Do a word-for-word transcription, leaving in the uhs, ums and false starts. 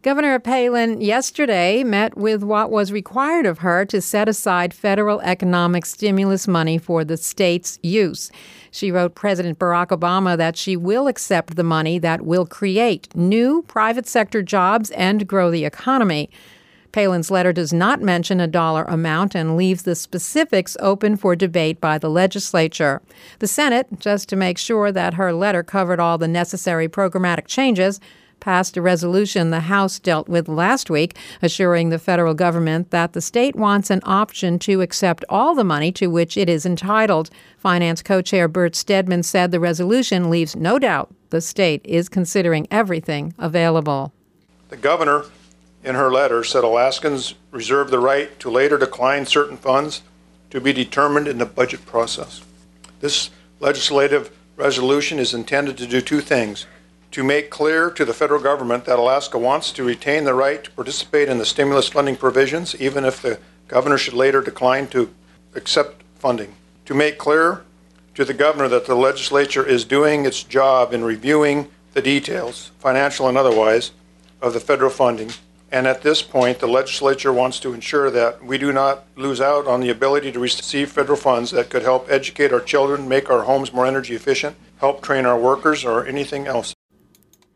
Governor Palin yesterday met with what was required of her to set aside federal economic stimulus money for the state's use. She wrote President Barack Obama that she will accept the money that will create new private sector jobs and grow the economy. Palin's letter does not mention a dollar amount and leaves the specifics open for debate by the legislature. The Senate, just to make sure that her letter covered all the necessary programmatic changes, passed a resolution the House dealt with last week, assuring the federal government that the state wants an option to accept all the money to which it is entitled. Finance co-chair Bert Stedman said the resolution leaves no doubt the state is considering everything available. The governor, in her letter, said Alaskans reserve the right to later decline certain funds to be determined in the budget process. This legislative resolution is intended to do two things: to make clear to the federal government that Alaska wants to retain the right to participate in the stimulus funding provisions, even if the governor should later decline to accept funding. To make clear to the governor that the legislature is doing its job in reviewing the details, financial and otherwise, of the federal funding. And at this point, the legislature wants to ensure that we do not lose out on the ability to receive federal funds that could help educate our children, make our homes more energy efficient, help train our workers, or anything else.